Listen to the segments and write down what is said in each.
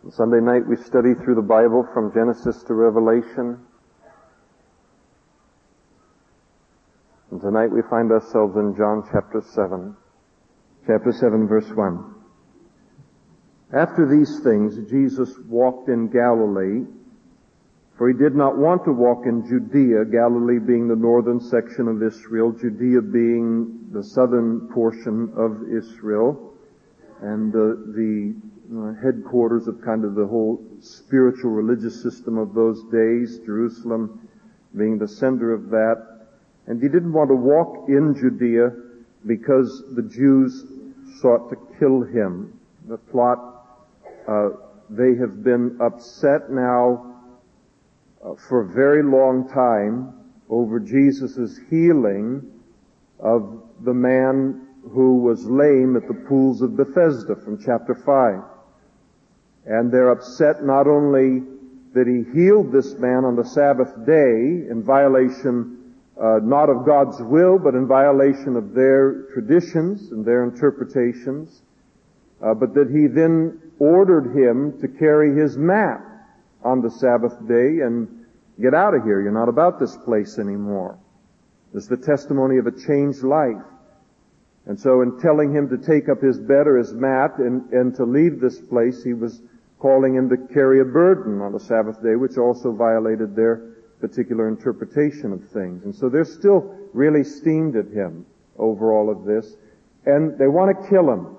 Sunday night we study through the Bible from Genesis to Revelation. And tonight we find ourselves in John chapter 7. Chapter 7 verse 1. After these things Jesus walked in Galilee, for he did not want to walk in Judea, Galilee being the northern section of Israel, Judea being the southern portion of Israel, and the headquarters of kind of the whole spiritual religious system of those days, Jerusalem being the center of that. And he didn't want to walk in Judea because the Jews sought to kill him. The plot, they have been upset now for a very long time over Jesus' healing of the man who was lame at the pools of Bethesda from chapter 5. And they're upset not only that he healed this man on the Sabbath day in violation not of God's will, but in violation of their traditions and their interpretations, but that he then ordered him to carry his mat on the Sabbath day and get out of here. You're not about this place anymore. This is the testimony of a changed life. And so in telling him to take up his bed or his mat and to leave this place, he was calling him to carry a burden on the Sabbath day, which also violated their particular interpretation of things. And so they're still really steamed at him over all of this. And they want to kill him.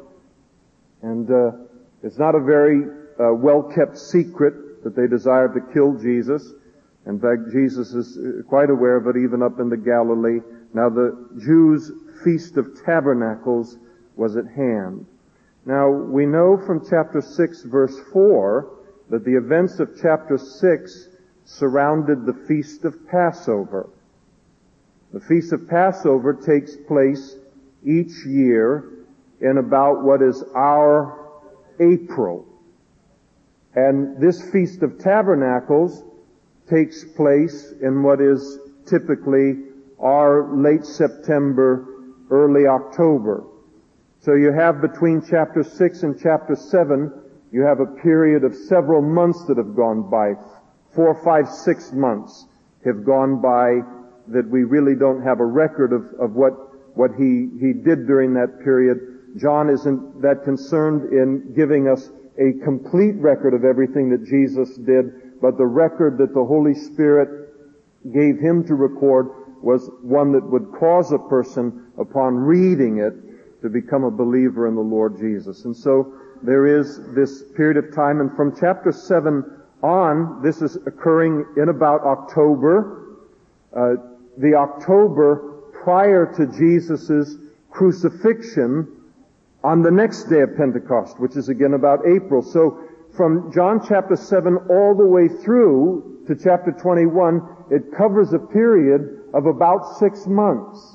And it's not a very well-kept secret that they desire to kill Jesus. In fact, Jesus is quite aware of it even up in the Galilee. Now the Jews' Feast of Tabernacles was at hand. Now, we know from chapter 6, verse 4, that the events of chapter 6 surrounded the Feast of Passover. The Feast of Passover takes place each year in about what is our April. And this Feast of Tabernacles takes place in what is typically our late September, early October. So you have between chapter 6 and chapter 7, you have a period of several months that have gone by. 4, 5, 6 months have gone by that we really don't have a record of what he did during that period. John isn't that concerned in giving us a complete record of everything that Jesus did, but the record that the Holy Spirit gave him to record was one that would cause a person, upon reading it, to become a believer in the Lord Jesus. And so there is this period of time, and from chapter 7 on, this is occurring in about October, the October prior to Jesus' crucifixion on the next day of Pentecost, which is again about April. So from John chapter 7 all the way through to chapter 21, it covers a period of about 6 months.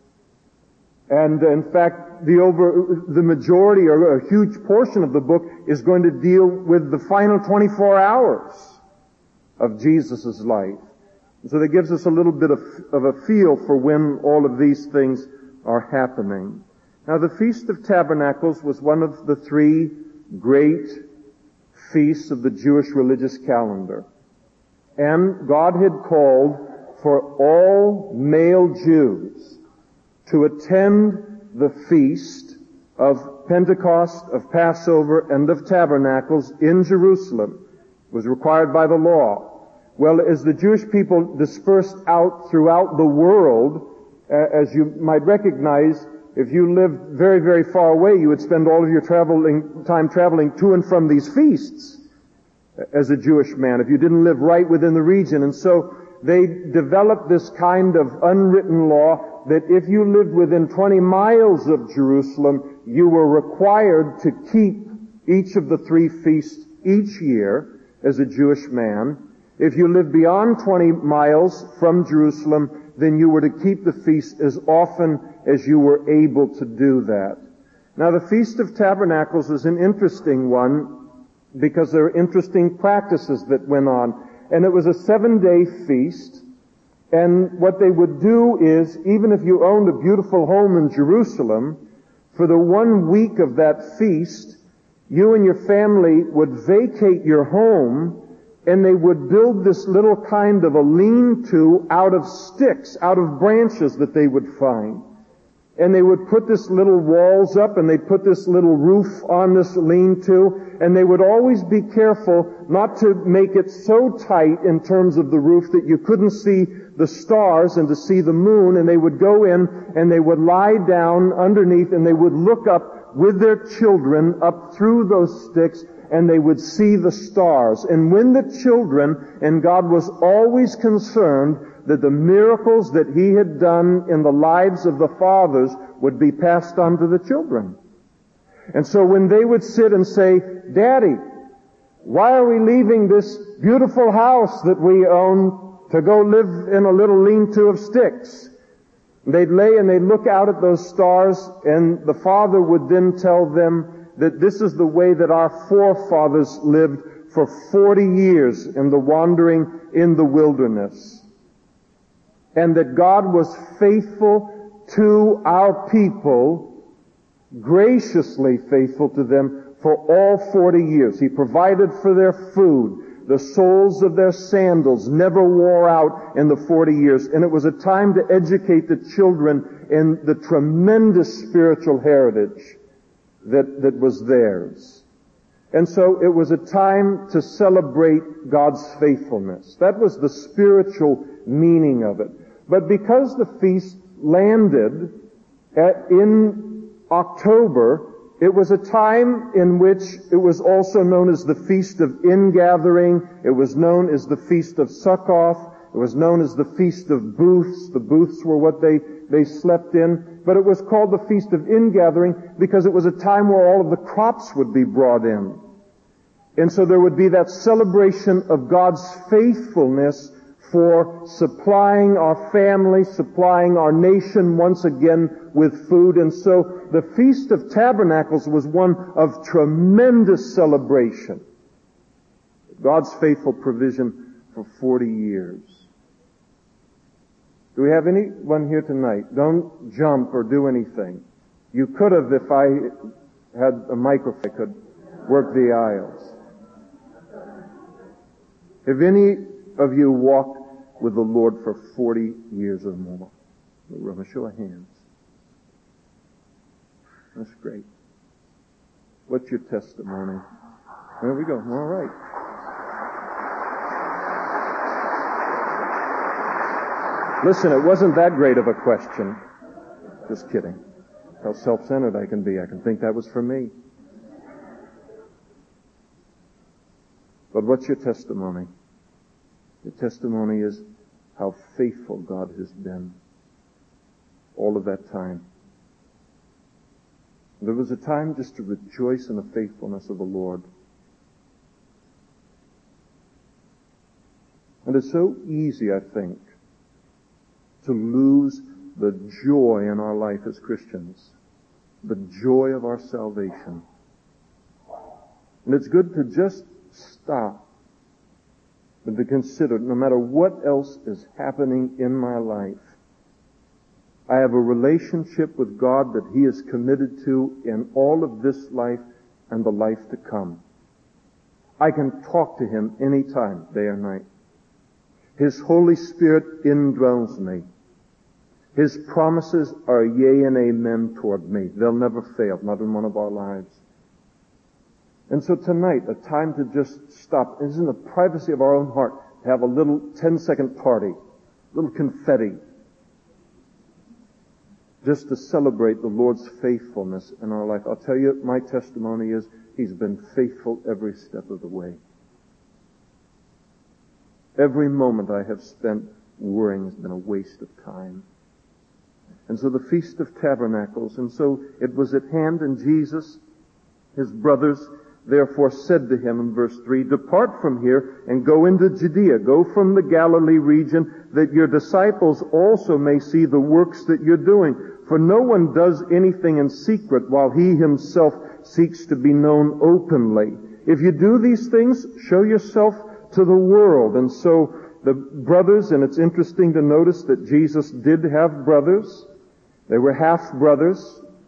And in fact, the majority or a huge portion of the book is going to deal with the final 24 hours of Jesus' life. And so that gives us a little bit of a feel for when all of these things are happening. Now, the Feast of Tabernacles was one of the 3 great feasts of the Jewish religious calendar. And God had called for all male Jews to attend the feast of Pentecost, of Passover, and of Tabernacles in Jerusalem. It was required by the law. Well, as the Jewish people dispersed out throughout the world, as you might recognize, if you lived very, very far away, you would spend all of your time traveling to and from these feasts as a Jewish man, if you didn't live right within the region. And so they developed this kind of unwritten law that if you lived within 20 miles of Jerusalem, you were required to keep each of the 3 feasts each year as a Jewish man. If you lived beyond 20 miles from Jerusalem, then you were to keep the feast as often as you were able to do that. Now, the Feast of Tabernacles is an interesting one because there are interesting practices that went on. And it was a 7-day feast. And what they would do is, even if you owned a beautiful home in Jerusalem, for the 1 week of that feast, you and your family would vacate your home, and they would build this little kind of a lean-to out of sticks, out of branches that they would find. And they would put this little walls up, and they'd put this little roof on this lean-to, and they would always be careful not to make it so tight in terms of the roof that you couldn't see the stars and to see the moon, and they would go in and they would lie down underneath and they would look up with their children up through those sticks, and they would see the stars. And when the children, and God was always concerned that the miracles that He had done in the lives of the fathers would be passed on to the children. And so when they would sit and say, "Daddy, why are we leaving this beautiful house that we own to go live in a little lean-to of sticks?" They'd lay and they'd look out at those stars, and the father would then tell them that this is the way that our forefathers lived for 40 years in the wandering in the wilderness. And that God was faithful to our people, graciously faithful to them for all 40 years. He provided for their food. The soles of their sandals never wore out in the 40 years. And it was a time to educate the children in the tremendous spiritual heritage that was theirs. And so it was a time to celebrate God's faithfulness. That was the spiritual meaning of it. But because the feast landed in October, it was a time in which it was also known as the Feast of Ingathering. It was known as the Feast of Sukkoth. It was known as the Feast of Booths. The booths were what they slept in. But it was called the Feast of Ingathering because it was a time where all of the crops would be brought in. And so there would be that celebration of God's faithfulness for supplying our family, supplying our nation once again with food. And so the Feast of Tabernacles was one of tremendous celebration. God's faithful provision for 40 years. Do we have anyone here tonight? Don't jump or do anything. You could have, if I had a microphone, I could work the aisles. Have any of you walked with the Lord for 40 years or more? A show of hands. That's great. What's your testimony? There we go. All right. Listen, it wasn't that great of a question. Just kidding. How self-centered I can be. I can think that was for me. But what's your testimony? Your testimony is how faithful God has been all of that time. There was a time just to rejoice in the faithfulness of the Lord. And it's so easy, I think, to lose the joy in our life as Christians, the joy of our salvation. And it's good to just stop and to consider, no matter what else is happening in my life, I have a relationship with God that He is committed to in all of this life and the life to come. I can talk to Him anytime, day or night. His Holy Spirit indwells me. His promises are yea and amen toward me. They'll never fail, not in one of our lives. And so tonight, a time to just stop. It's in the privacy of our own heart to have a little 10-second party, a little confetti, just to celebrate the Lord's faithfulness in our life. I'll tell you, my testimony is He's been faithful every step of the way. Every moment I have spent worrying has been a waste of time. And so the Feast of Tabernacles, and so it was at hand, and Jesus, His brothers, therefore said to Him in verse 3, "Depart from here and go into Judea. Go from the Galilee region, that your disciples also may see the works that you're doing. For no one does anything in secret while he himself seeks to be known openly. If you do these things, show yourself to the world." And so the brothers, and it's interesting to notice that Jesus did have brothers. They were half-brothers.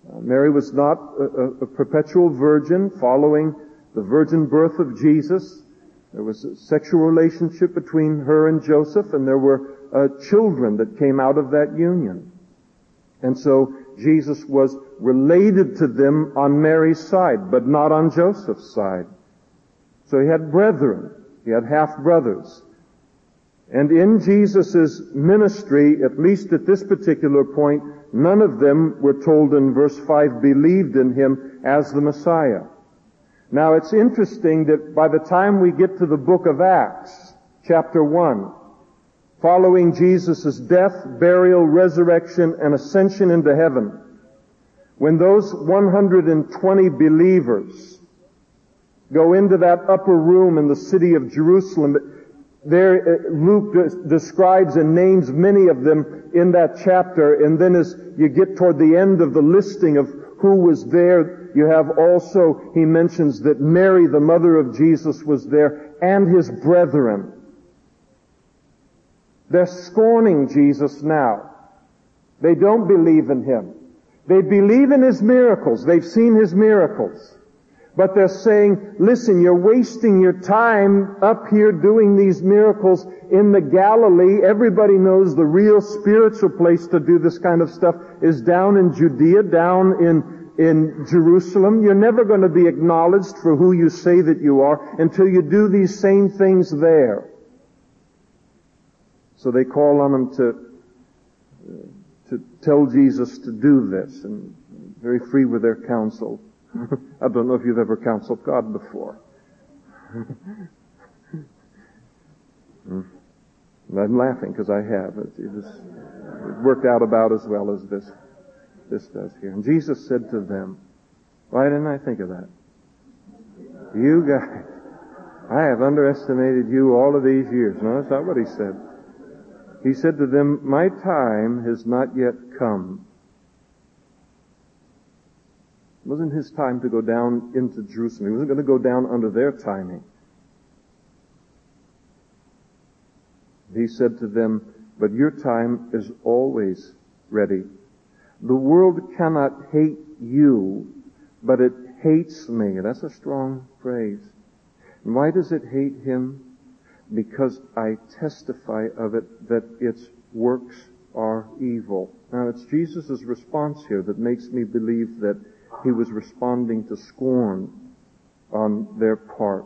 Mary was not a perpetual virgin following the virgin birth of Jesus. There was a sexual relationship between her and Joseph, and there were children that came out of that union. And so Jesus was related to them on Mary's side, but not on Joseph's side. So he had brethren. He had half-brothers. And in Jesus' ministry, at least at this particular point, none of them, we're told in verse 5, believed in him as the Messiah. Now it's interesting that by the time we get to the book of Acts, chapter 1, following Jesus' death, burial, resurrection, and ascension into heaven, when those 120 believers go into that upper room in the city of Jerusalem, there Luke describes and names many of them in that chapter, and then as you get toward the end of the listing of who was there, you have also, he mentions that Mary, the mother of Jesus, was there, and his brethren. They're scorning Jesus now. They don't believe in him. They believe in his miracles. They've seen his miracles. But they're saying, listen, you're wasting your time up here doing these miracles in the Galilee. Everybody knows the real spiritual place to do this kind of stuff is down in Judea, down in Jerusalem. You're never going to be acknowledged for who you say that you are until you do these same things there. So they call on him to tell Jesus to do this, and very free with their counsel. I don't know if you've ever counseled God before. I'm laughing because I have. It worked out about as well as this does here. And Jesus said to them, why didn't I think of that? You guys, I have underestimated you all of these years. No, that's not what he said. He said to them, my time has not yet come. It wasn't his time to go down into Jerusalem. He wasn't going to go down under their timing. He said to them, but your time is always ready. The world cannot hate you, but it hates me. That's a strong phrase. And why does it hate him? Because I testify of it that its works are evil. Now it's Jesus' response here that makes me believe that he was responding to scorn on their part.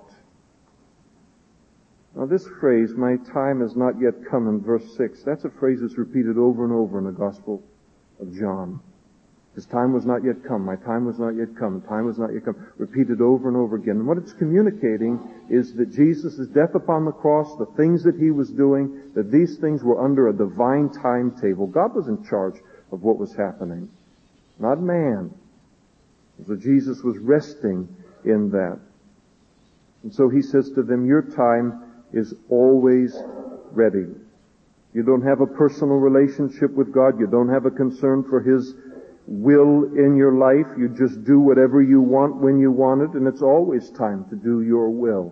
Now this phrase, my time has not yet come, in verse 6, that's a phrase that's repeated over and over in the Gospel of John. His time was not yet come, my time was not yet come, time was not yet come, repeated over and over again. And what it's communicating is that Jesus' death upon the cross, the things that he was doing, that these things were under a divine timetable. God was in charge of what was happening, not man. So Jesus was resting in that. And so he says to them, your time is always ready. You don't have a personal relationship with God. You don't have a concern for his will in your life. You just do whatever you want when you want it, and it's always time to do your will.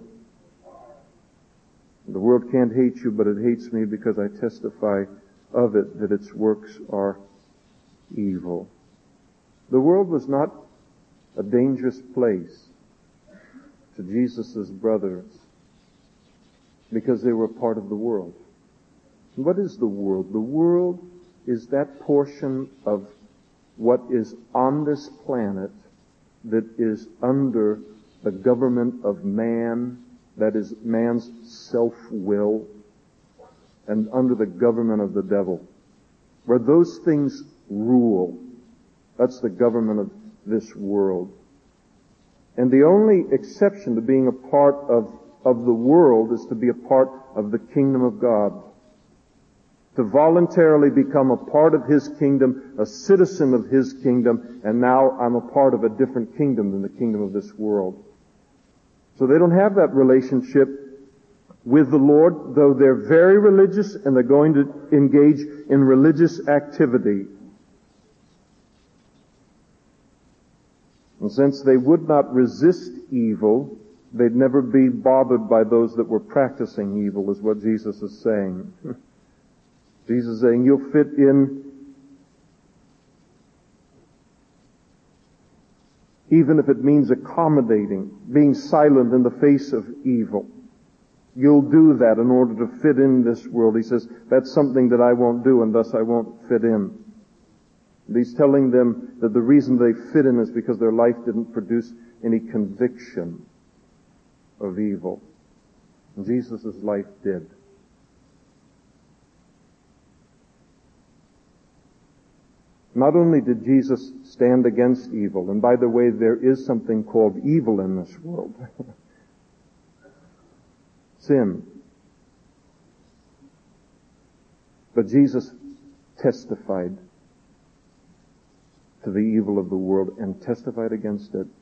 The world can't hate you, but it hates me because I testify of it that its works are evil. The world was not a dangerous place to Jesus' brothers because they were part of the world. What is the world? The world is that portion of what is on this planet that is under the government of man, that is man's self-will, and under the government of the devil. Where those things rule, that's the government of this world. And the only exception to being a part of the world is to be a part of the kingdom of God. To voluntarily become a part of his kingdom, a citizen of his kingdom, and now I'm a part of a different kingdom than the kingdom of this world. So they don't have that relationship with the Lord, though they're very religious and they're going to engage in religious activity. And since they would not resist evil, they'd never be bothered by those that were practicing evil, is what Jesus is saying. Jesus is saying, you'll fit in even if it means accommodating, being silent in the face of evil. You'll do that in order to fit in this world. He says, that's something that I won't do, and thus I won't fit in. And he's telling them that the reason they fit in is because their life didn't produce any conviction of evil. And Jesus' life did. Not only did Jesus stand against evil, and by the way, there is something called evil in this world. Sin. But Jesus testified to the evil of the world and testified against it.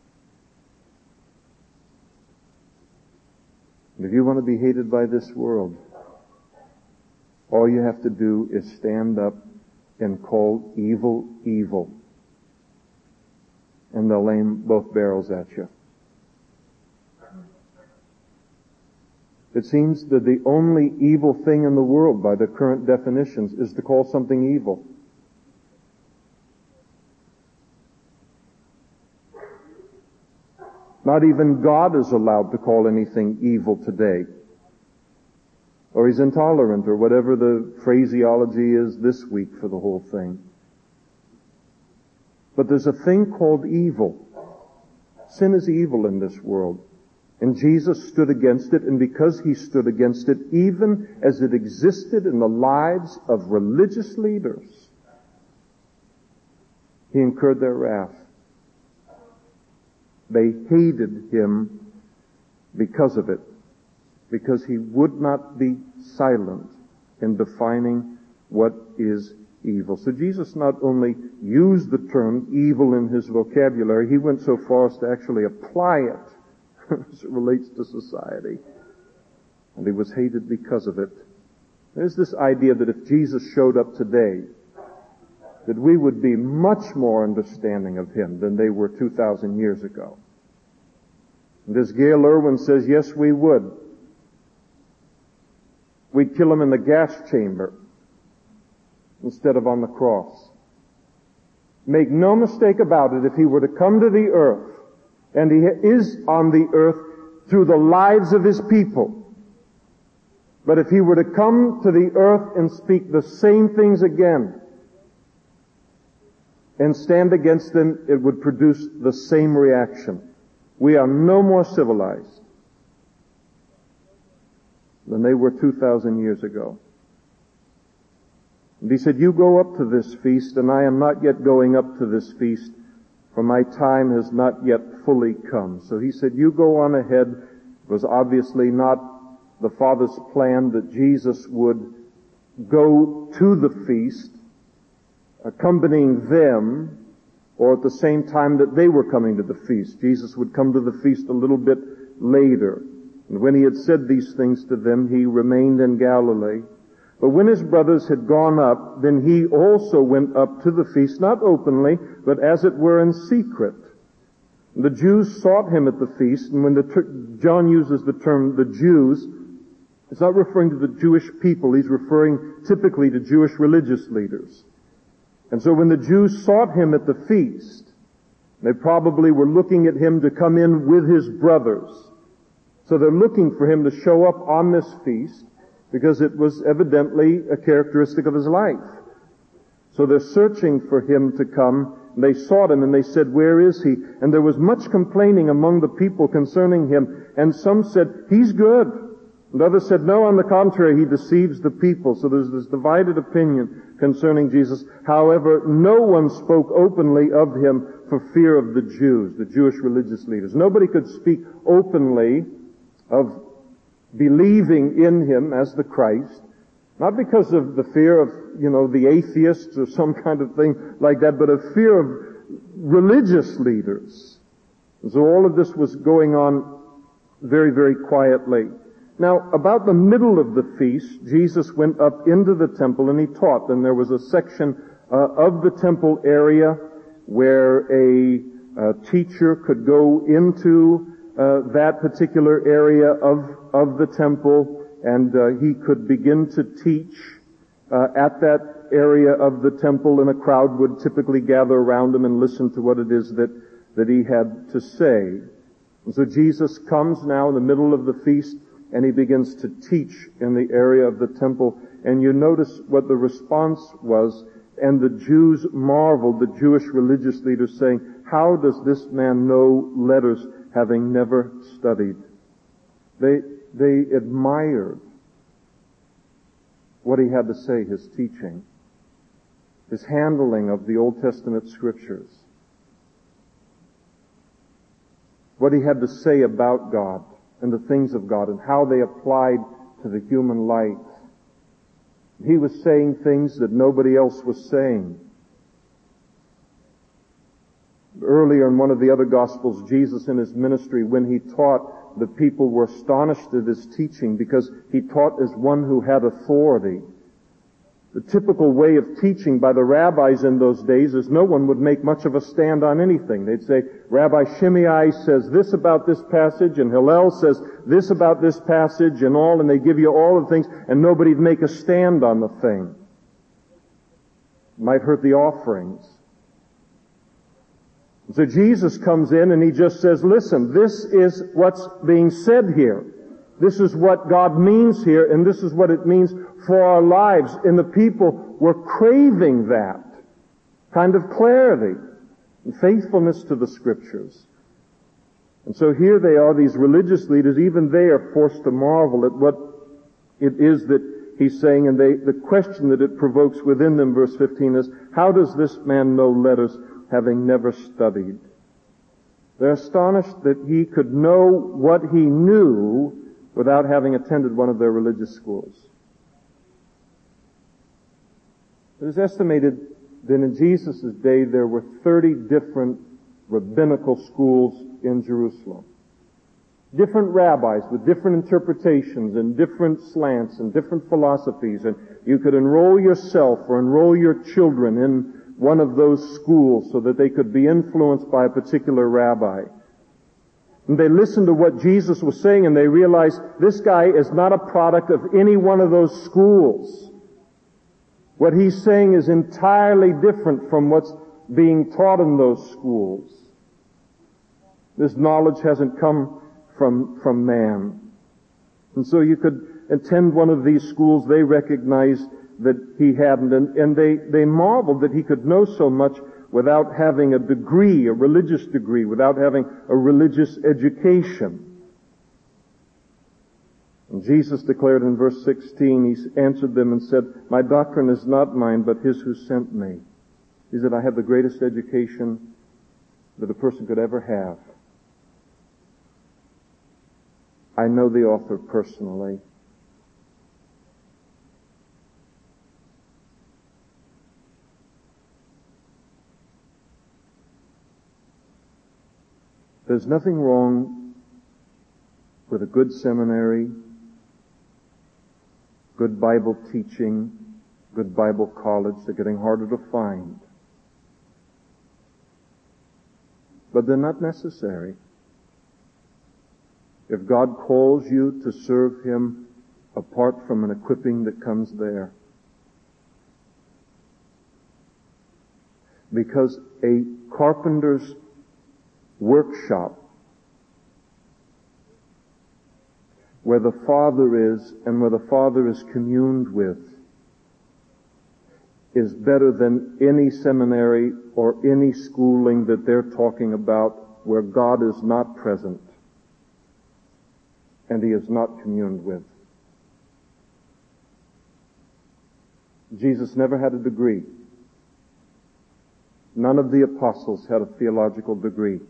And if you want to be hated by this world, all you have to do is stand up and call evil, evil. And they'll aim both barrels at you. It seems that the only evil thing in the world, by the current definitions, is to call something evil. Not even God is allowed to call anything evil today. Or he's intolerant, or whatever the phraseology is this week for the whole thing. But there's a thing called evil. Sin is evil in this world. And Jesus stood against it, and because he stood against it, even as it existed in the lives of religious leaders, he incurred their wrath. They hated him because of it, because he would not be silent in defining what is evil. So Jesus not only used the term evil in his vocabulary, he went so far as to actually apply it as it relates to society. And he was hated because of it. There's this idea that if Jesus showed up today, that we would be much more understanding of him than they were 2,000 years ago. And as Gail Irwin says, yes, we would. We'd kill him in the gas chamber instead of on the cross. Make no mistake about it, if he were to come to the earth, and he is on the earth through the lives of his people, but if he were to come to the earth and speak the same things again, and stand against them, it would produce the same reaction. We are no more civilized than they were 2,000 years ago. And he said, you go up to this feast, and I am not yet going up to this feast, for my time has not yet fully come. So he said, you go on ahead. It was obviously not the Father's plan that Jesus would go to the feast, accompanying them, or at the same time that they were coming to the feast. Jesus would come to the feast a little bit later. And when he had said these things to them, he remained in Galilee. But when his brothers had gone up, then he also went up to the feast, not openly, but as it were in secret. The Jews sought him at the feast, and when John uses the term the Jews, it's not referring to the Jewish people, he's referring typically to Jewish religious leaders. And so when the Jews sought him at the feast, they probably were looking at him to come in with his brothers. So they're looking for him to show up on this feast, because it was evidently a characteristic of his life. So they're searching for him to come. And they sought him and they said, where is he? And there was much complaining among the people concerning him. And some said, he's good. And others said, no, on the contrary, he deceives the people. So there's this divided opinion concerning Jesus. However, no one spoke openly of him for fear of the Jews, the Jewish religious leaders. Nobody could speak openly of believing in him as the Christ, not because of the fear of, the atheists or some kind of thing like that, but a fear of religious leaders. And so all of this was going on very, very quietly. Now, about the middle of the feast, Jesus went up into the temple and he taught. And there was a section of the temple area where a teacher could go into that particular area of the temple, and he could begin to teach at that area of the temple, and a crowd would typically gather around him and listen to what it is that that he had to say. And so Jesus comes now in the middle of the feast, and he begins to teach in the area of the temple. And you notice what the response was, and the Jews marveled, the Jewish religious leaders, saying, "How does this man know letters, having never studied?" They admired what he had to say, his teaching, his handling of the Old Testament scriptures, what he had to say about God and the things of God and how they applied to the human life. He was saying things that nobody else was saying. Earlier in one of the other Gospels, Jesus in his ministry, when he taught, the people were astonished at his teaching because he taught as one who had authority. The typical way of teaching by the rabbis in those days is no one would make much of a stand on anything. They'd say, Rabbi Shimei says this about this passage, and Hillel says this about this passage, and all, and they give you all the things, and nobody'd make a stand on the thing. It might hurt the offerings. So Jesus comes in and he just says, listen, this is what's being said here. This is what God means here, and this is what it means for our lives. And the people were craving that kind of clarity and faithfulness to the Scriptures. And so here they are, these religious leaders, even they are forced to marvel at what it is that he's saying, and the question that it provokes within them, verse 15, is, how does this man know letters, having never studied? They're astonished that he could know what he knew without having attended one of their religious schools. It is estimated that in Jesus' day there were 30 different rabbinical schools in Jerusalem. Different rabbis with different interpretations and different slants and different philosophies, and you could enroll yourself or enroll your children in one of those schools so that they could be influenced by a particular rabbi. And they listened to what Jesus was saying and they realized this guy is not a product of any one of those schools. What he's saying is entirely different from what's being taught in those schools. This knowledge hasn't come from man. And so you could attend one of these schools, they recognized that he hadn't, and they marveled that he could know so much without having a degree, a religious degree, without having a religious education. And Jesus declared in verse 16, he answered them and said, "My doctrine is not mine, but his who sent me." He said, "I have the greatest education that a person could ever have. I know the author personally. There's nothing wrong with a good seminary, good Bible teaching, good Bible college. They're getting harder to find. But they're not necessary. If God calls you to serve Him apart from an equipping that comes there. Because a carpenter's workshop, where the Father is and where the Father is communed with, is better than any seminary or any schooling that they're talking about where God is not present and He is not communed with. Jesus never had a degree. None of the apostles had a theological degree.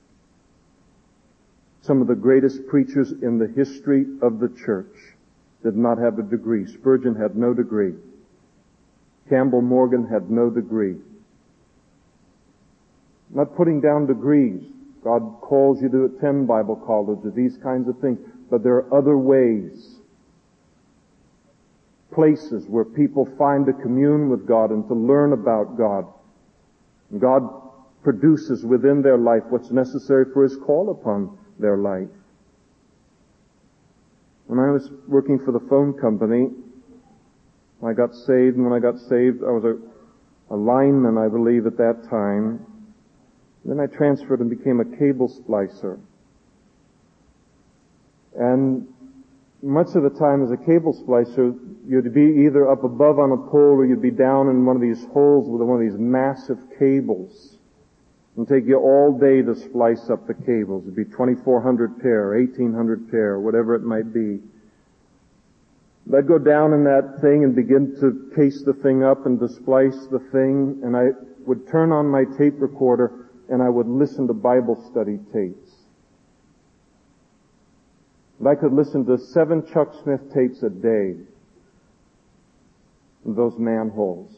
Some of the greatest preachers in the history of the church did not have a degree. Spurgeon had no degree. Campbell Morgan had no degree. Not putting down degrees. God calls you to attend Bible college or these kinds of things. But there are other ways. Places where people find to commune with God and to learn about God. And God produces within their life what's necessary for His call upon their life. When I was working for the phone company, I got saved, and when I got saved, I was a lineman, I believe, at that time. Then I transferred and became a cable splicer. And much of the time as a cable splicer, you'd be either up above on a pole or you'd be down in one of these holes with one of these massive cables. It'd take you all day to splice up the cables. It'd be 2,400 pair, 1,800 pair, whatever it might be. I'd go down in that thing and begin to case the thing up and to splice the thing, and I would turn on my tape recorder and I would listen to Bible study tapes. And I could listen to 7 Chuck Smith tapes a day in those manholes.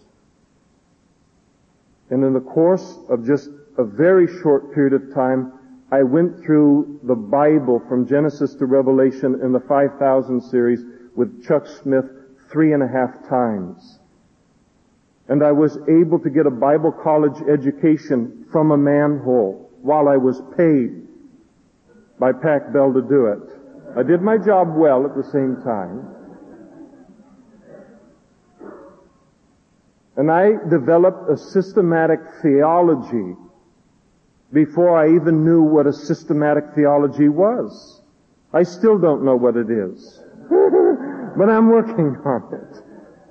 And in the course of just a very short period of time, I went through the Bible from Genesis to Revelation in the 5,000 series with Chuck Smith 3.5 times. And I was able to get a Bible college education from a manhole while I was paid by Pac Bell to do it. I did my job well at the same time. And I developed a systematic theology before I even knew what a systematic theology was. I still don't know what it is. But I'm working on it.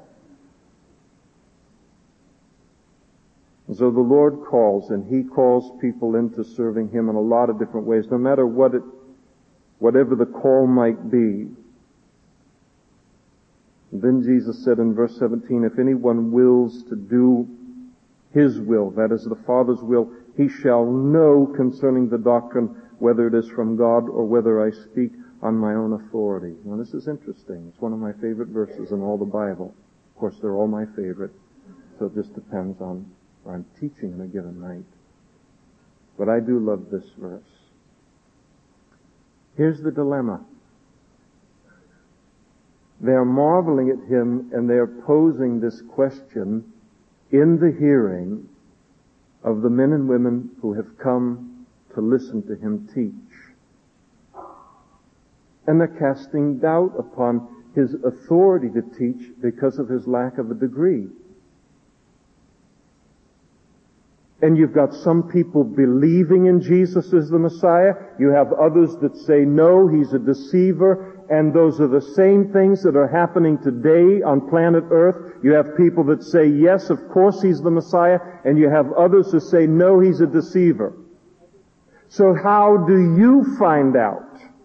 And so the Lord calls, and He calls people into serving Him in a lot of different ways, no matter whatever the call might be. And then Jesus said in verse 17, if anyone wills to do His will, that is the Father's will, he shall know concerning the doctrine whether it is from God or whether I speak on my own authority. Now this is interesting. It's one of my favorite verses in all the Bible. Of course, they're all my favorite, so it just depends on what I'm teaching on a given night. But I do love this verse. Here's the dilemma. They're marveling at Him and they're posing this question in the hearing of the men and women who have come to listen to Him teach. And they're casting doubt upon His authority to teach because of His lack of a degree. And you've got some people believing in Jesus as the Messiah. You have others that say, no, He's a deceiver. And those are the same things that are happening today on planet Earth. You have people that say, yes, of course He's the Messiah. And you have others who say, no, He's a deceiver. So how do you find out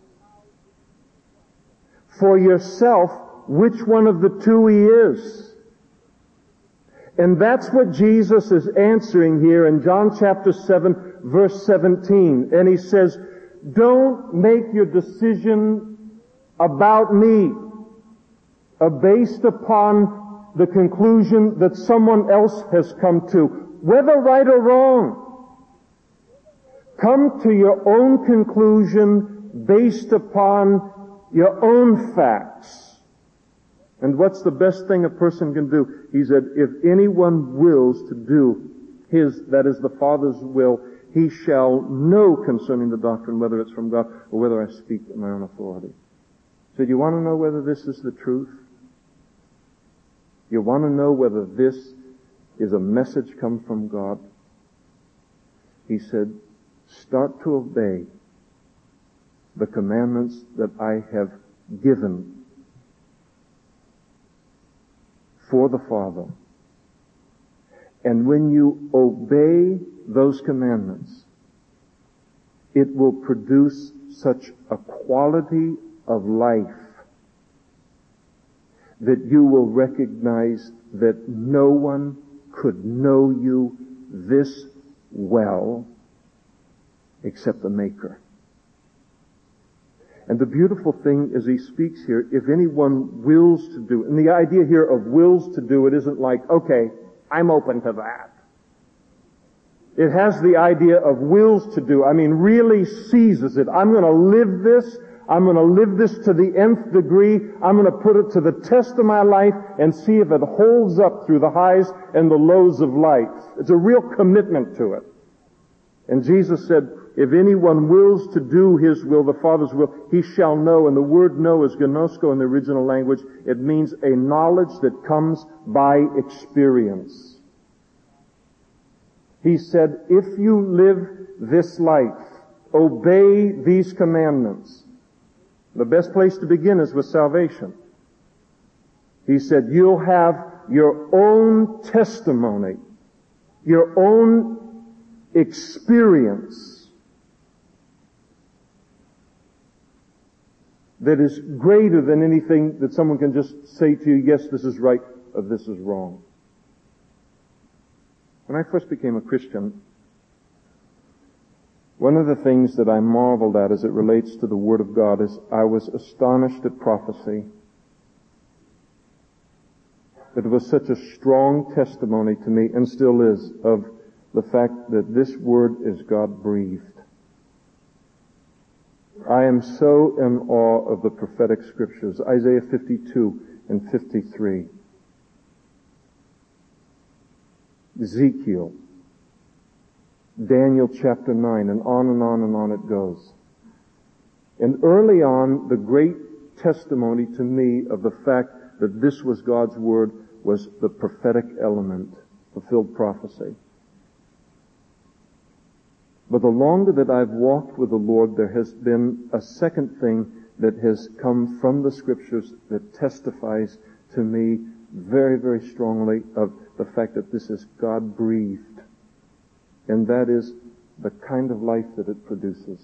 for yourself which one of the two He is? And that's what Jesus is answering here in John chapter 7, verse 17. And He says, don't make your decision about me based upon the conclusion that someone else has come to, whether right or wrong. Come to your own conclusion based upon your own facts. And what's the best thing a person can do? He said, if anyone wills to do His, that is the Father's will, he shall know concerning the doctrine whether it's from God or whether I speak in my own authority. So do you want to know whether this is the truth? You want to know whether this is a message come from God? He said, start to obey the commandments that I have given for the Father. And when you obey those commandments, it will produce such a quality of life that you will recognize that no one could know you this well except the Maker. And the beautiful thing as he speaks here, if anyone wills to do, and the idea here of wills to do, it isn't like, okay, I'm open to that. It has the idea of wills to do. I mean, really seizes it. I'm going to live this. I'm going to live this to the nth degree. I'm going to put it to the test of my life and see if it holds up through the highs and the lows of life. It's a real commitment to it. And Jesus said, if anyone wills to do His will, the Father's will, he shall know. And the word know is gnosko in the original language. It means a knowledge that comes by experience. He said, if you live this life, obey these commandments. The best place to begin is with salvation. He said, you'll have your own testimony, your own experience that is greater than anything that someone can just say to you, yes, this is right, or this is wrong. When I first became a Christian, one of the things that I marveled at as it relates to the Word of God is I was astonished at prophecy. It was such a strong testimony to me, and still is, of the fact that this Word is God-breathed. I am so in awe of the prophetic scriptures. Isaiah 52 and 53. Ezekiel. Daniel chapter 9, and on and on and on it goes. And early on, the great testimony to me of the fact that this was God's Word was the prophetic element, fulfilled prophecy. But the longer that I've walked with the Lord, there has been a second thing that has come from the Scriptures that testifies to me very, very strongly of the fact that this is God-breathed. And that is the kind of life that it produces.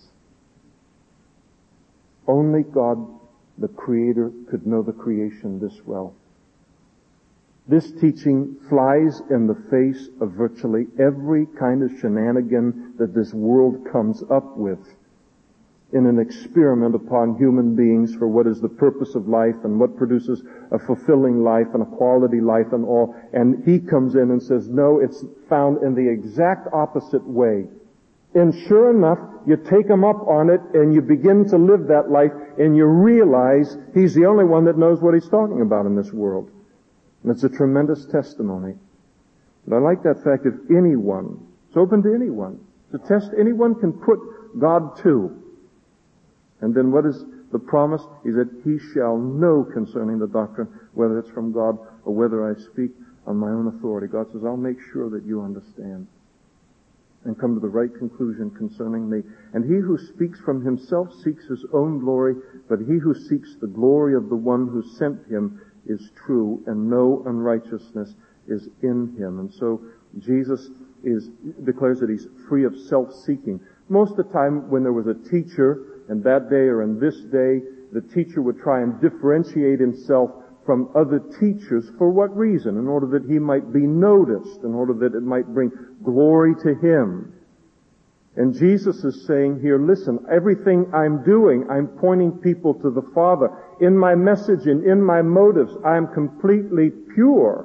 Only God, the Creator, could know the creation this well. This teaching flies in the face of virtually every kind of shenanigan that this world comes up with in an experiment upon human beings for what is the purpose of life and what produces a fulfilling life and a quality life and all. And he comes in and says, no, it's found in the exact opposite way. And sure enough, you take him up on it and you begin to live that life and you realize he's the only one that knows what he's talking about in this world. And it's a tremendous testimony. But I like that fact of anyone, it's open to anyone, to test anyone can put God to. And then what is the promise? Is that he shall know concerning the doctrine, whether it's from God or whether I speak on my own authority. God says, I'll make sure that you understand and come to the right conclusion concerning me. And he who speaks from himself seeks his own glory, but he who seeks the glory of the one who sent him is true, and no unrighteousness is in him. And so Jesus declares that he's free of self-seeking. Most of the time when there was a teacher, in that day or in this day, the teacher would try and differentiate himself from other teachers. For what reason? In order that he might be noticed, in order that it might bring glory to him. And Jesus is saying here, listen, everything I'm doing, I'm pointing people to the Father. In my message and in my motives, I'm completely pure.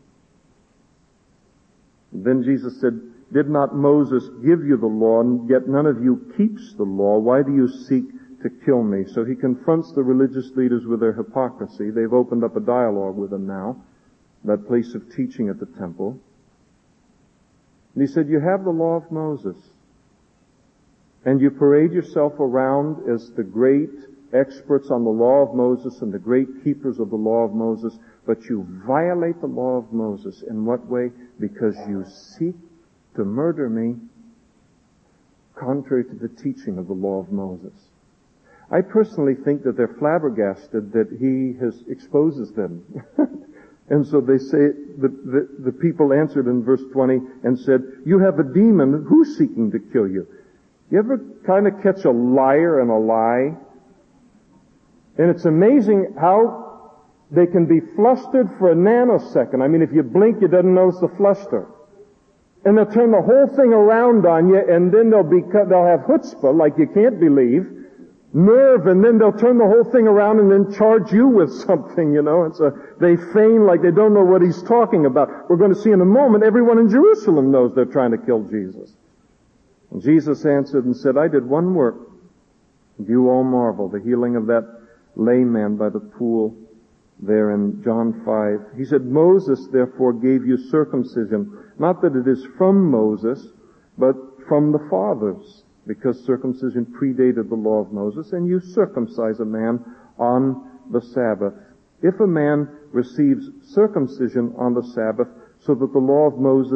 Then Jesus said, did not Moses give you the law, and yet none of you keeps the law? Why do you seek to kill me? So he confronts the religious leaders with their hypocrisy. They've opened up a dialogue with him now, that place of teaching at the temple. And he said, you have the law of Moses, and you parade yourself around as the great experts on the law of Moses and the great keepers of the law of Moses, but you violate the law of Moses. In what way? Because you seek to murder me contrary to the teaching of the law of Moses. I personally think that they're flabbergasted that he exposes them. And so they say, the people answered in verse 20 and said, you have a demon, who's seeking to kill you? You ever kind of catch a liar in a lie? And it's amazing how they can be flustered for a nanosecond. I mean, if you blink, you doesn't notice the fluster. And they'll turn the whole thing around on you, and then they'll have chutzpah, like you can't believe, nerve, and then they'll turn the whole thing around and then charge you with something, you know. They feign like they don't know what he's talking about. We're going to see in a moment, everyone in Jerusalem knows they're trying to kill Jesus. And Jesus answered and said, I did one work. You all marvel, the healing of that lame man by the pool there in John 5. He said, Moses therefore gave you circumcision, not that it is from Moses, but from the fathers, because circumcision predated the law of Moses, and you circumcise a man on the Sabbath. If a man receives circumcision on the Sabbath, so that the law of Moses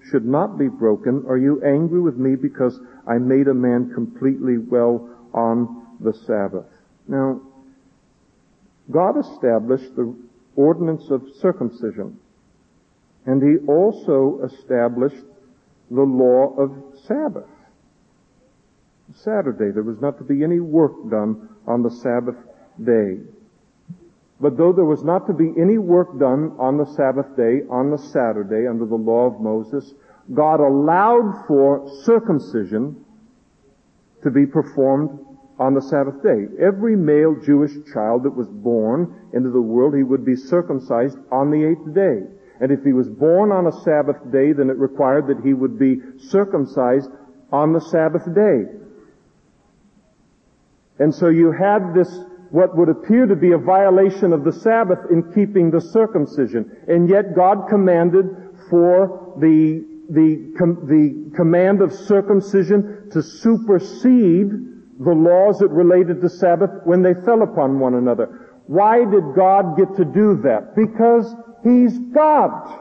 should not be broken? Are you angry with me because I made a man completely well on the Sabbath? Now, God established the ordinance of circumcision, and He also established the law of Sabbath. Saturday, there was not to be any work done on the Sabbath day. But though there was not to be any work done on the Sabbath day, on the Saturday, under the law of Moses, God allowed for circumcision to be performed on the Sabbath day. Every male Jewish child that was born into the world, he would be circumcised on the 8th day. And if he was born on a Sabbath day, then it required that he would be circumcised on the Sabbath day. And so you had this, what would appear to be a violation of the Sabbath in keeping the circumcision. And yet God commanded for the command of circumcision to supersede the laws that related to Sabbath when they fell upon one another. Why did God get to do that? Because He's God.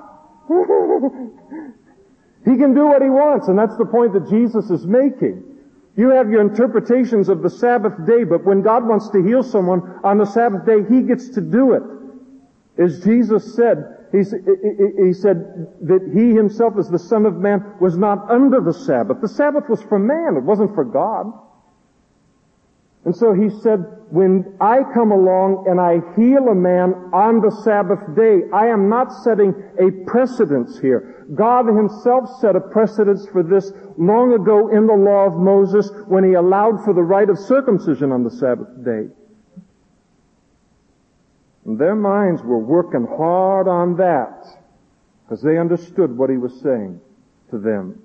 He can do what He wants, and that's the point that Jesus is making. You have your interpretations of the Sabbath day, but when God wants to heal someone on the Sabbath day, He gets to do it. As Jesus said, He said that He Himself as the Son of Man was not under the Sabbath. The Sabbath was for man, it wasn't for God. And so He said, when I come along and I heal a man on the Sabbath day, I am not setting a precedence here. God Himself set a precedence for this long ago in the law of Moses when He allowed for the rite of circumcision on the Sabbath day. And their minds were working hard on that because they understood what He was saying to them.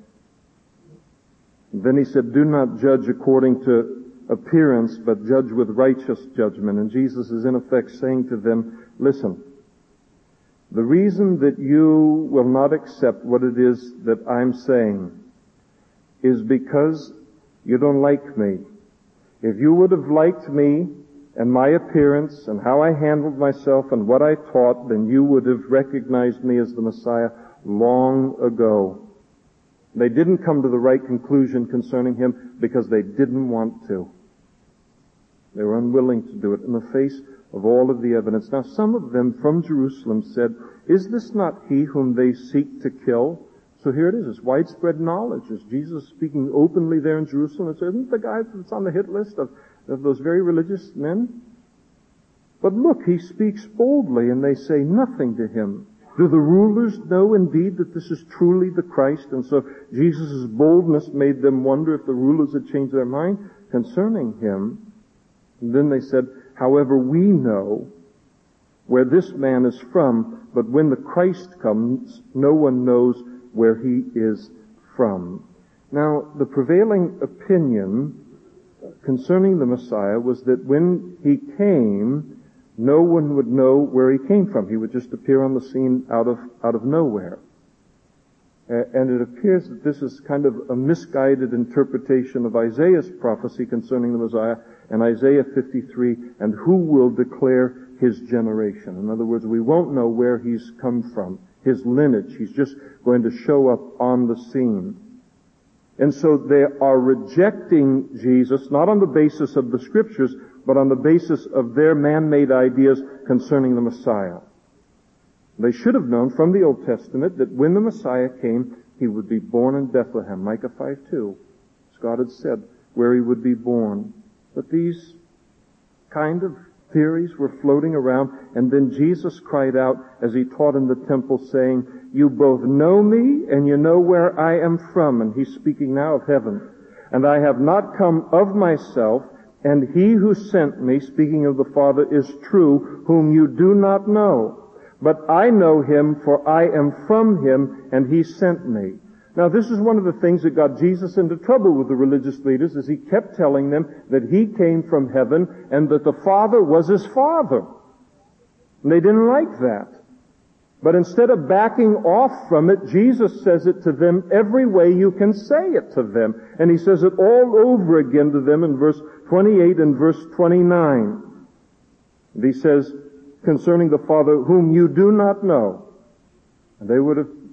And then He said, do not judge according to appearance, but judge with righteous judgment. And Jesus is in effect saying to them, listen, the reason that you will not accept what it is that I'm saying is because you don't like me. If you would have liked me and my appearance and how I handled myself and what I taught, then you would have recognized me as the Messiah long ago. They didn't come to the right conclusion concerning Him because they didn't want to. They were unwilling to do it in the face of all of the evidence. Now, some of them from Jerusalem said, is this not He whom they seek to kill? So here it is. It's widespread knowledge. As Jesus speaking openly there in Jerusalem, it says, isn't the guy that's on the hit list of those very religious men? But look, He speaks boldly, and they say nothing to Him. Do the rulers know indeed that this is truly the Christ? And so Jesus' boldness made them wonder if the rulers had changed their mind concerning Him. And then they said, however, we know where this man is from, but when the Christ comes, no one knows where He is from. Now, the prevailing opinion concerning the Messiah was that when He came, no one would know where He came from. He would just appear on the scene out of nowhere. And it appears that this is kind of a misguided interpretation of Isaiah's prophecy concerning the Messiah in Isaiah 53, and who will declare His generation. In other words, we won't know where He's come from, His lineage. He's just going to show up on the scene. And so they are rejecting Jesus, not on the basis of the Scriptures, but on the basis of their man-made ideas concerning the Messiah. They should have known from the Old Testament that when the Messiah came, He would be born in Bethlehem, Micah 5:2, as God had said, where He would be born. But these kind of theories were floating around, and then Jesus cried out as He taught in the temple, saying, you both know me and you know where I am from. And He's speaking now of heaven. And I have not come of myself, and He who sent me, speaking of the Father, is true, whom you do not know. But I know Him, for I am from Him, and He sent me. Now, this is one of the things that got Jesus into trouble with the religious leaders, as He kept telling them that He came from heaven and that the Father was His Father. And they didn't like that. But instead of backing off from it, Jesus says it to them every way you can say it to them. And He says it all over again to them in verse 28 and verse 29. And He says concerning the Father, whom you do not know. And they would have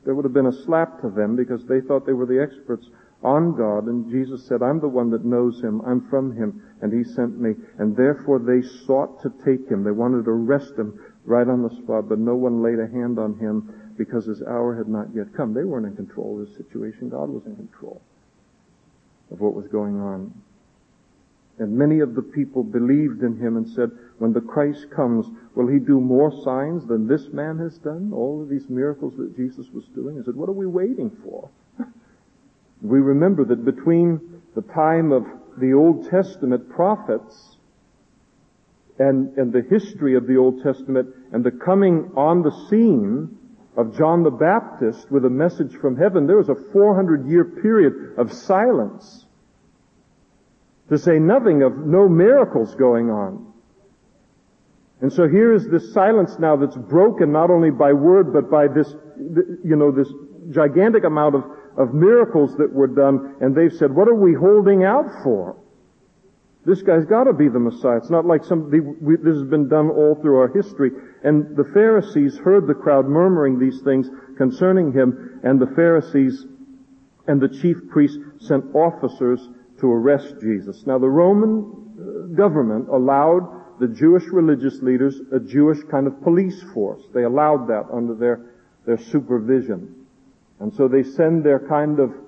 There would have been a slap to them because they thought they were the experts on God. And Jesus said, I'm the one that knows Him. I'm from Him, and He sent me. And therefore they sought to take Him. They wanted to arrest Him right on the spot, but no one laid a hand on Him because His hour had not yet come. They weren't in control of the situation. God was in control of what was going on. And many of the people believed in Him and said, when the Christ comes, will He do more signs than this man has done? All of these miracles that Jesus was doing. I said, what are we waiting for? We remember that between the time of the Old Testament prophets and the history of the Old Testament and the coming on the scene of John the Baptist with a message from heaven, there was a 400-year period of silence. To say nothing of no miracles going on. And so here is this silence now that's broken not only by word but by this, this gigantic amount of miracles that were done. And they've said, what are we holding out for? This guy's got to be the Messiah. It's not like this has been done all through our history. And the Pharisees heard the crowd murmuring these things concerning Him, and the Pharisees and the chief priests sent officers to arrest Jesus. Now the Roman government allowed the Jewish religious leaders a Jewish kind of police force. They allowed that under their supervision. And so they send their kind of,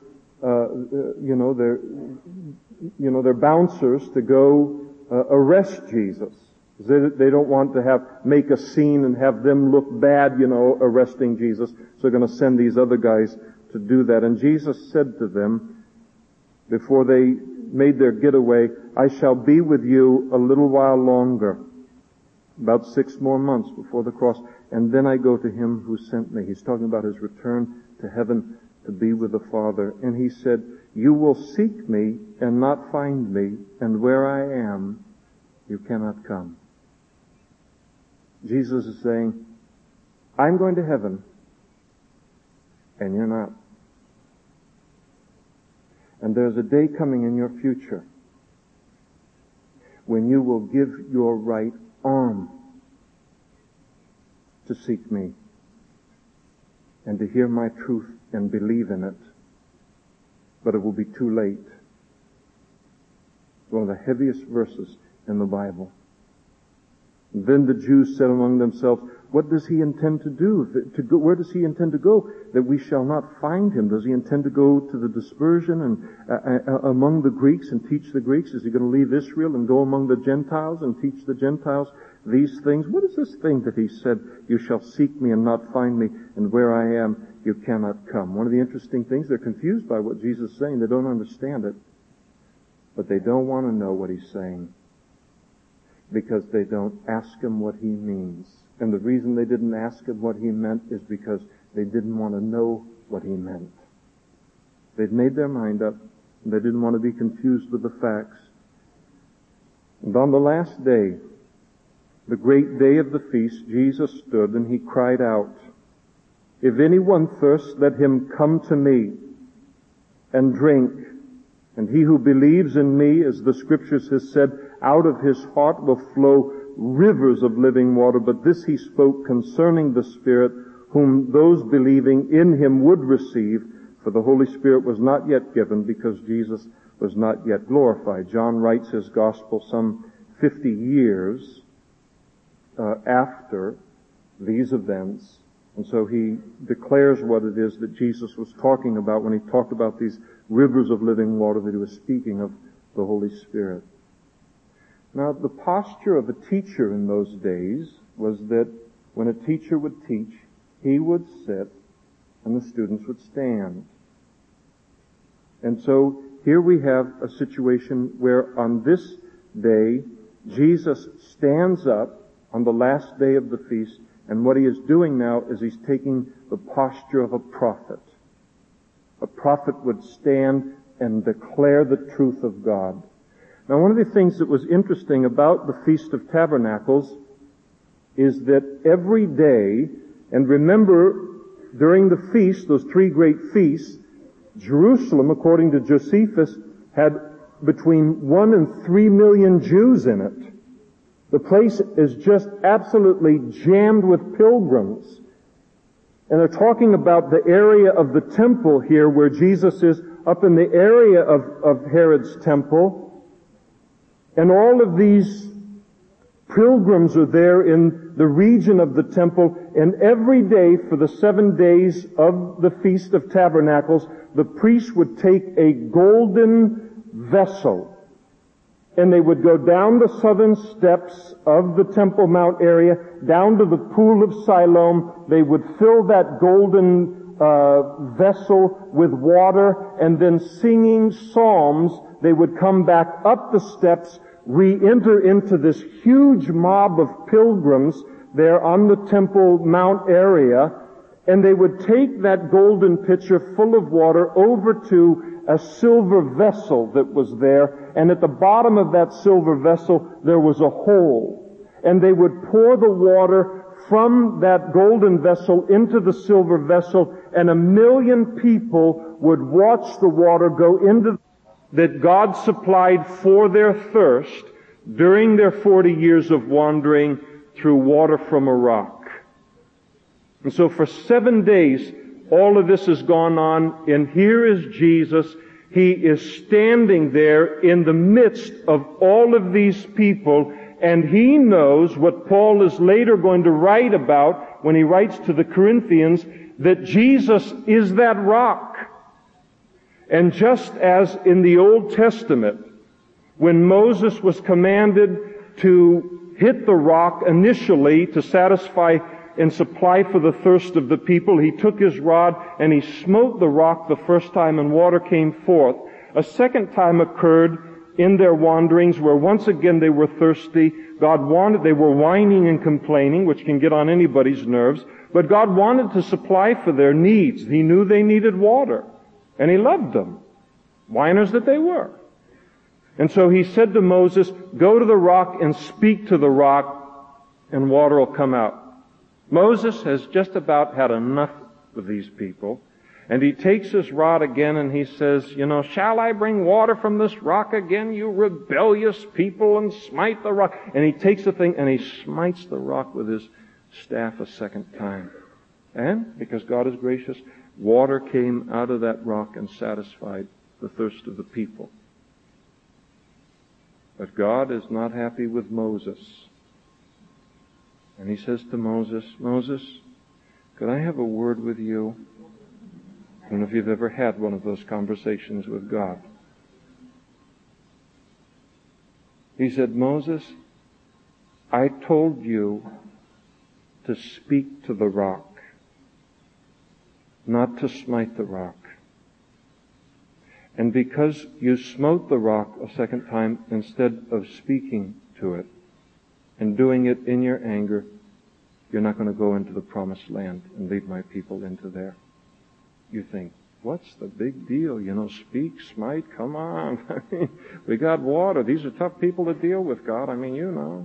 their bouncers to go arrest Jesus. They don't want to make a scene and have them look bad, arresting Jesus. So they're going to send these other guys to do that. And Jesus said to them, before they made their getaway, I shall be with you a little while longer, about 6 more months before the cross, and then I go to Him who sent me. He's talking about His return to heaven to be with the Father. And He said, you will seek me and not find me, and where I am, you cannot come. Jesus is saying, I'm going to heaven, and you're not. And there's a day coming in your future when you will give your right arm to seek me and to hear my truth and believe in it. But it will be too late. One of the heaviest verses in the Bible. And then the Jews said among themselves, what does He intend to do? Where does He intend to go? That we shall not find Him. Does He intend to go to the dispersion and among the Greeks and teach the Greeks? Is He going to leave Israel and go among the Gentiles and teach the Gentiles these things? What is this thing that He said, you shall seek me and not find me, and where I am you cannot come? One of the interesting things, they're confused by what Jesus is saying. They don't understand it. But they don't want to know what He's saying, because they don't ask Him what He means. And the reason they didn't ask Him what He meant is because they didn't want to know what He meant. They'd made their mind up, and they didn't want to be confused with the facts. And on the last day, the great day of the feast, Jesus stood and He cried out, if anyone thirsts, let him come to me and drink. And he who believes in me, as the Scriptures has said, out of his heart will flow rivers of living water. But this He spoke concerning the Spirit, whom those believing in Him would receive, for the Holy Spirit was not yet given, because Jesus was not yet glorified. John writes his Gospel some 50 years after these events, and so he declares what it is that Jesus was talking about when He talked about these rivers of living water, that He was speaking of the Holy Spirit. Now, the posture of a teacher in those days was that when a teacher would teach, he would sit and the students would stand. And so here we have a situation where on this day, Jesus stands up on the last day of the feast, and what He is doing now is He's taking the posture of a prophet. A prophet would stand and declare the truth of God. Now, one of the things that was interesting about the Feast of Tabernacles is that every day, and remember, during the feast, those 3 great feasts, Jerusalem, according to Josephus, had between 1 and 3 million Jews in it. The place is just absolutely jammed with pilgrims. And they're talking about the area of the temple here where Jesus is, up in the area of Herod's temple. And all of these pilgrims are there in the region of the temple. And every day for the 7 days of the Feast of Tabernacles, the priest would take a golden vessel. And they would go down the southern steps of the Temple Mount area, down to the pool of Siloam. They would fill that golden vessel with water, and then singing psalms, they would come back up the steps, re-enter into this huge mob of pilgrims there on the Temple Mount area, and they would take that golden pitcher full of water over to a silver vessel that was there, and at the bottom of that silver vessel there was a hole. And they would pour the water from that golden vessel into the silver vessel, and 1 million people would watch the water go into that God supplied for their thirst during their 40 years of wandering through water from a rock. And so for 7 days, all of this has gone on, and here is Jesus. He is standing there in the midst of all of these people, and he knows what Paul is later going to write about when he writes to the Corinthians, that Jesus is that rock. And just as in the Old Testament, when Moses was commanded to hit the rock initially to satisfy and supply for the thirst of the people, he took his rod and he smote the rock the first time and water came forth. A second time occurred in their wanderings where once again they were thirsty. They were whining and complaining, which can get on anybody's nerves, but God wanted to supply for their needs. He knew they needed water, and he loved them, whiners that they were. And so he said to Moses, go to the rock and speak to the rock, and water will come out. Moses has just about had enough of these people, and he takes his rod again and he says, shall I bring water from this rock again, you rebellious people, and smite the rock? And he takes the thing and he smites the rock with his staff a second time. And, because God is gracious, water came out of that rock and satisfied the thirst of the people. But God is not happy with Moses. And he says to Moses, Moses, could I have a word with you? I don't know if you've ever had one of those conversations with God. He said, Moses, I told you to speak to the rock, not to smite the rock. And because you smote the rock a second time instead of speaking to it and doing it in your anger, you're not going to go into the promised land and lead my people into there. You think, what's the big deal? Speak, smite, come on. I mean, we got water. These are tough people to deal with, God. I mean,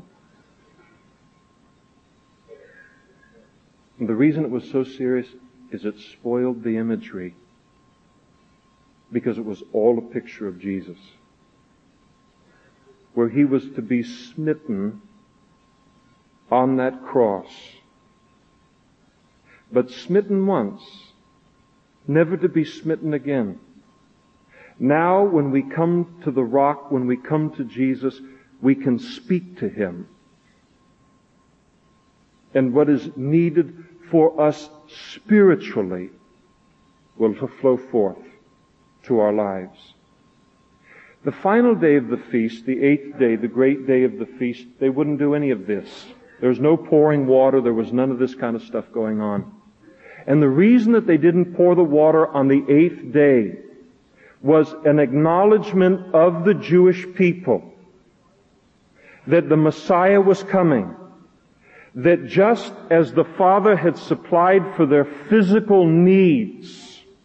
And the reason it was so serious is it spoiled the imagery, because it was all a picture of Jesus, where he was to be smitten on that cross. But smitten once, never to be smitten again. Now, when we come to the rock, when we come to Jesus, we can speak to him. And what is needed for us spiritually will flow forth to our lives. The final day of the feast, the 8th day, the great day of the feast, they wouldn't do any of this. There was no pouring water. There was none of this kind of stuff going on. And the reason that they didn't pour the water on the 8th day was an acknowledgement of the Jewish people that the Messiah was coming. That just as the Father had supplied for their physical needs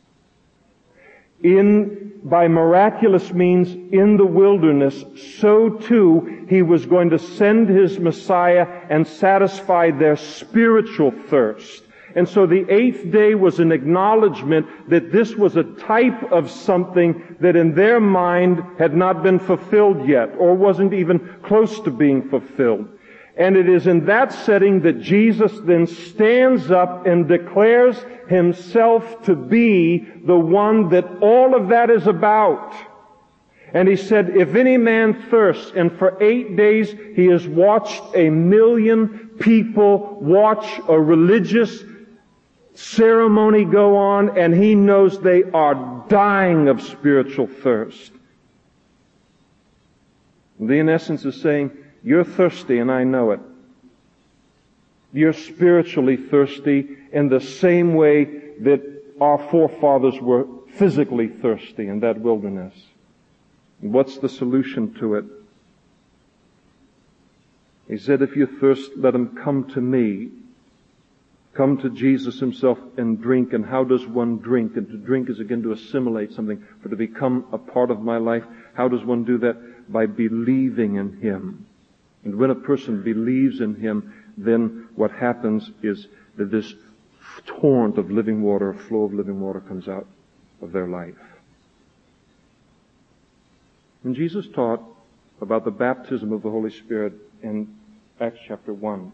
by miraculous means in the wilderness, so too he was going to send his Messiah and satisfy their spiritual thirst. And so the 8th day was an acknowledgement that this was a type of something that in their mind had not been fulfilled yet, or wasn't even close to being fulfilled. And it is in that setting that Jesus then stands up and declares Himself to be the one that all of that is about. And He said, if any man thirsts, and for 8 days He has watched 1 million people watch a religious ceremony go on, and He knows they are dying of spiritual thirst. And He in essence is saying, you're thirsty and I know it. You're spiritually thirsty in the same way that our forefathers were physically thirsty in that wilderness. And what's the solution to it? He said, if you thirst, let him come to me. Come to Jesus Himself and drink. And how does one drink? And to drink is again to assimilate something, for to become a part of my life. How does one do that? By believing in Him. And when a person believes in Him, then what happens is that this torrent of living water, a flow of living water comes out of their life. And Jesus taught about the baptism of the Holy Spirit in Acts chapter 1.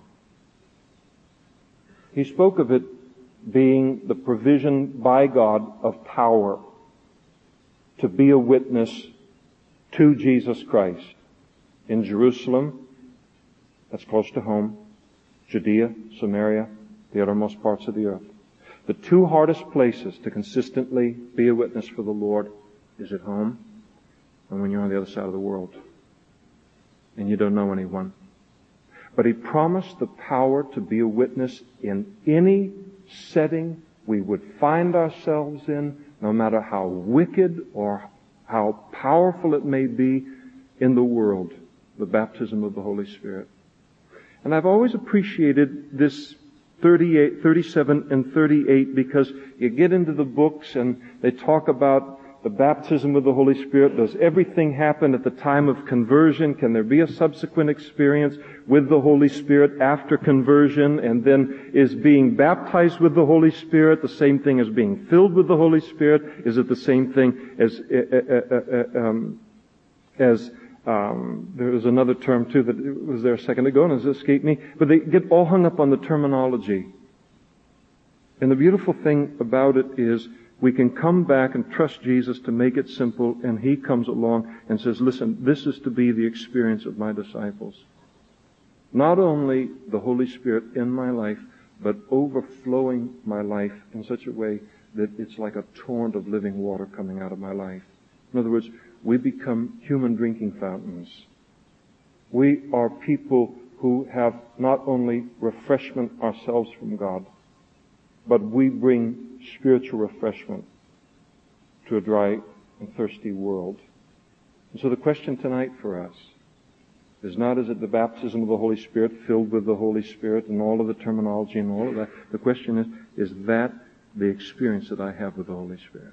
He spoke of it being the provision by God of power to be a witness to Jesus Christ in Jerusalem, that's close to home, Judea, Samaria, the uttermost parts of the earth. The two hardest places to consistently be a witness for the Lord is at home and when you're on the other side of the world and you don't know anyone. But He promised the power to be a witness in any setting we would find ourselves in, no matter how wicked or how powerful it may be in the world, the baptism of the Holy Spirit. And I've always appreciated this 37 and 38 because you get into the books and they talk about the baptism of the Holy Spirit. Does everything happen at the time of conversion? Can there be a subsequent experience with the Holy Spirit after conversion? And then is being baptized with the Holy Spirit the same thing as being filled with the Holy Spirit? Is it the same thing as there was another term too that was there a second ago and has escaped me. But they get all hung up on the terminology. And the beautiful thing about it is we can come back and trust Jesus to make it simple, and He comes along and says, listen, this is to be the experience of my disciples. Not only the Holy Spirit in my life, but overflowing my life in such a way that it's like a torrent of living water coming out of my life. In other words, we become human drinking fountains. We are people who have not only refreshment ourselves from God, but we bring spiritual refreshment to a dry and thirsty world. And so the question tonight for us is not, is it the baptism of the Holy Spirit, filled with the Holy Spirit and all of the terminology and all of that? The question is that the experience that I have with the Holy Spirit?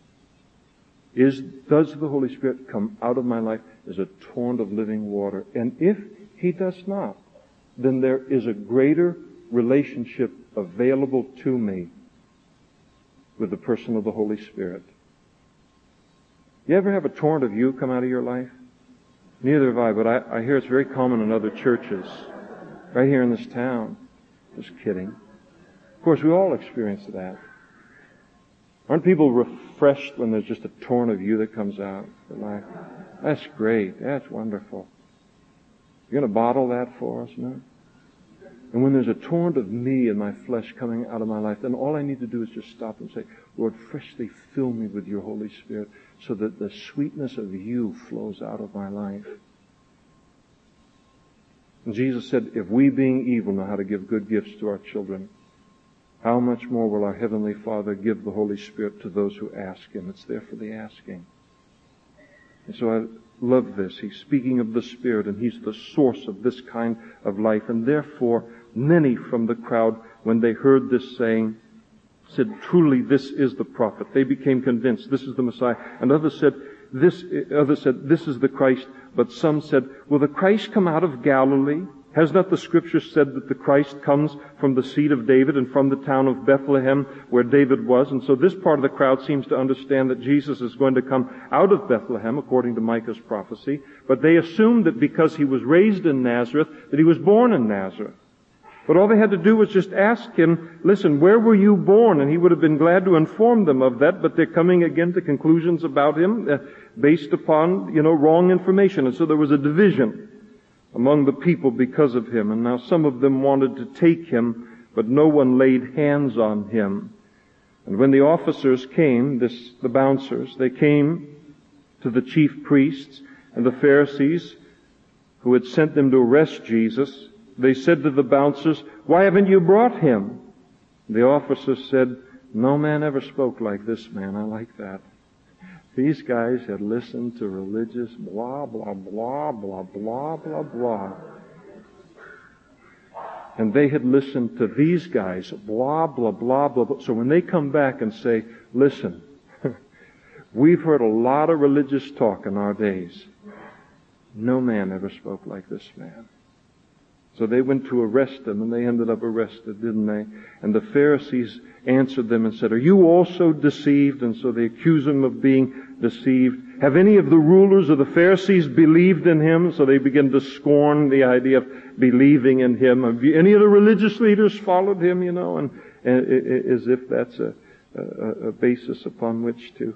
Does the Holy Spirit come out of my life as a torrent of living water? And if He does not, then there is a greater relationship available to me with the person of the Holy Spirit. You ever have a torrent of you come out of your life? Neither have I, but I hear it's very common in other churches. Right here in this town. Just kidding. Of course, we all experience that. Aren't people refreshed when there's just a torrent of you that comes out? Like, that's great. That's wonderful. You're going to bottle that for us, no? And when there's a torrent of me and my flesh coming out of my life, then all I need to do is just stop and say, Lord, freshly fill me with your Holy Spirit so that the sweetness of you flows out of my life. And Jesus said, if we being evil know how to give good gifts to our children, how much more will our Heavenly Father give the Holy Spirit to those who ask Him? It's there for the asking. And so I love this. He's speaking of the Spirit, and He's the source of this kind of life. And therefore, many from the crowd, when they heard this saying, said, truly this is the prophet. They became convinced this is the Messiah. And others said, this is the Christ. But some said, will the Christ come out of Galilee? Has not the Scripture said that the Christ comes from the seed of David and from the town of Bethlehem where David was? And so this part of the crowd seems to understand that Jesus is going to come out of Bethlehem, according to Micah's prophecy. But they assumed that because he was raised in Nazareth, that he was born in Nazareth. But all they had to do was just ask him, listen, where were you born? And he would have been glad to inform them of that, but they're coming again to conclusions about him based upon, wrong information. And so there was a division among the people because of him. And now some of them wanted to take him, but no one laid hands on him. And when the officers came, the bouncers, they came to the chief priests and the Pharisees who had sent them to arrest Jesus. They said to the bouncers, "Why haven't you brought him?" The officers said, "No man ever spoke like this man." I like that. These guys had listened to religious blah, blah, blah, blah, blah, blah, blah. And they had listened to these guys, blah, blah, blah, blah, blah. So when they come back and say, listen, we've heard a lot of religious talk in our days. No man ever spoke like this man. So they went to arrest him, and they ended up arrested, didn't they? And the Pharisees answered them and said, "Are you also deceived?" And so they accuse him of being deceived. "Have any of the rulers of the Pharisees believed in him?" So they begin to scorn the idea of believing in him. Have any of the religious leaders followed him, and as if that's a basis upon which to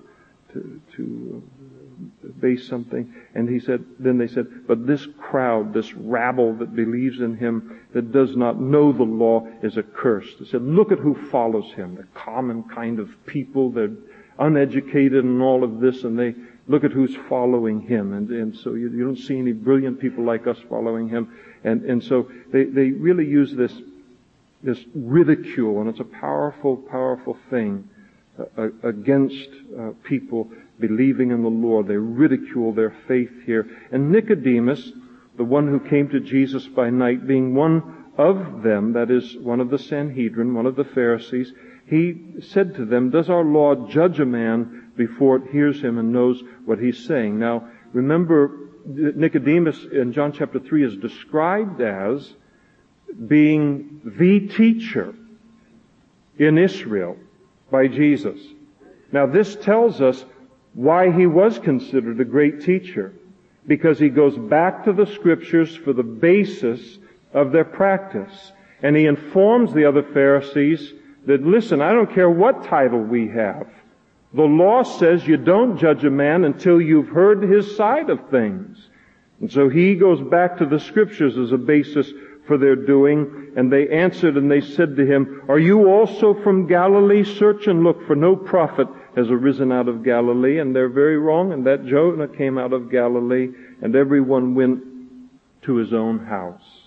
base something. And then they said, "But this crowd, this rabble that believes in him, that does not know the law, is accursed." They said, "Look at who follows him, the common kind of people. They're uneducated and all of this, and they look at who's following him. And so you don't see any brilliant people like us following him." And so they really use this ridicule, and it's a powerful, powerful thing against people believing in the Lord. They ridicule their faith here. And Nicodemus, the one who came to Jesus by night, being one of them, that is, one of the Sanhedrin, one of the Pharisees, he said to them, "Does our law judge a man before it hears him and knows what he's saying?" Now, remember, Nicodemus in John chapter 3 is described as being the teacher in Israel by Jesus. Now, this tells us why he was considered a great teacher, because he goes back to the Scriptures for the basis of their practice. And he informs the other Pharisees that, listen, I don't care what title we have. The law says you don't judge a man until you've heard his side of things. And so he goes back to the Scriptures as a basis for their doing. And they answered and they said to him, "Are you also from Galilee? Search and look, for no prophet has arisen out of Galilee." And they're very wrong, and that Jonah came out of Galilee, and everyone went to his own house.